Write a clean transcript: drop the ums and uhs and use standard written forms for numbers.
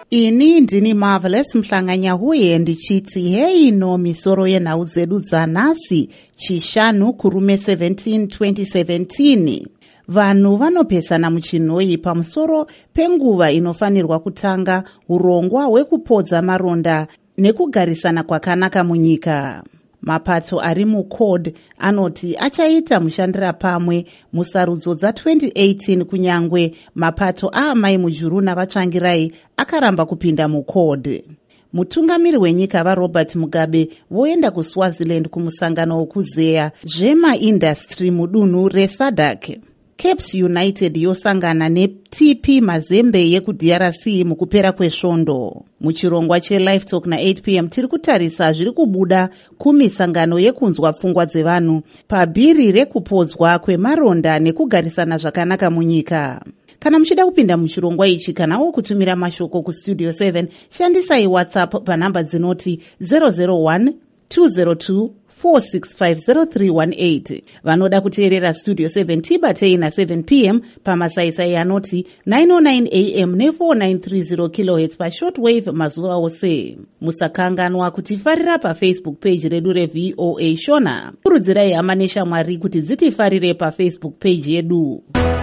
Ini ndini Marvelous Mhlanganyahuye ndichiti hei no misoro yenhau dzedu dzanhasi chishanu kurume 17 2017. Vanhu vanopesana muchinhoi pamusoro penguva inofanirwa kutanga urongwa hwekupodza maronda nekugarisana kwakanaka munyika. Mapato ari mucode anoti achaita mushandira pamwe musarudzo dza2018 kunyangwe mapato aamai mujuru navatsvangirai akaramba kupinda mucode. Mutungamiri wenyika vaRobert Mugabe voenda kuSwaziland kumusangano wekuzeya zvemaindastri mudunhu reSADC. Caps United yosangana neTP Mazembe yekuDRC mukupera kwesvondo. Muchirongwa cheLive Talk na8 p.m. tiri kutarisa zviri kubuda kumisangano yekunzwa pfungwa dzevanhu pabhiri rekupodzwa kwemaronda nekugarisana zvakanaka munyika. Kana muchida kupinda muchirongwa ichi kanawo kutumira mashoko kustudio 7 shandisai WhatsApp panhamba dzinoti 001 202 4650318. Vanoda kuteerera Studio 7 tibatei na7 p.m. pamasaisai anoti 909 am ne4930 kHz pashortwave mazuva ose. Musakanganwa kutifarira paFacebook page redu reVOA Shona. Kurudzirai hama neshamwari kuti dzitifarire paFacebook page yedu.